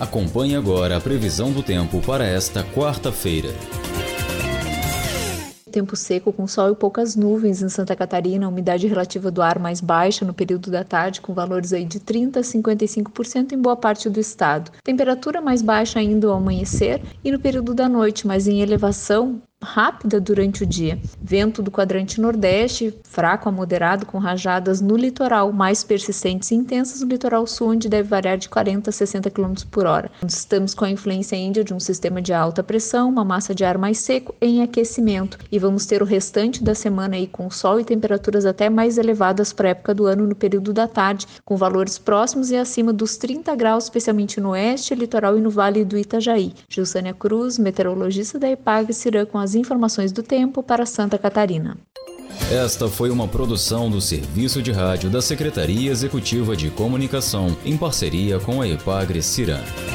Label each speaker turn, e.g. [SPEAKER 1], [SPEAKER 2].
[SPEAKER 1] Acompanhe agora a previsão do tempo para esta quarta-feira.
[SPEAKER 2] Tempo seco com sol e poucas nuvens em Santa Catarina, a umidade relativa do ar mais baixa no período da tarde, com valores aí de 30% a 55% em boa parte do estado. Temperatura mais baixa ainda ao amanhecer e no período da noite, mas em elevação rápida durante o dia. Vento do quadrante nordeste, fraco a moderado, com rajadas no litoral, mais persistentes e intensas no litoral sul, onde deve variar de 40 a 60 km por hora. Estamos com a influência índia de um sistema de alta pressão, uma massa de ar mais seco em aquecimento, e vamos ter o restante da semana aí com sol e temperaturas até mais elevadas para a época do ano no período da tarde, com valores próximos e acima dos 30 graus, especialmente no oeste, litoral e no Vale do Itajaí. Gilsânia Cruz, meteorologista da EPAGRE-CIRAM, com as informações do tempo para Santa Catarina.
[SPEAKER 1] Esta foi uma produção do Serviço de Rádio da Secretaria Executiva de Comunicação, em parceria com a EPAGRE-CIRAM.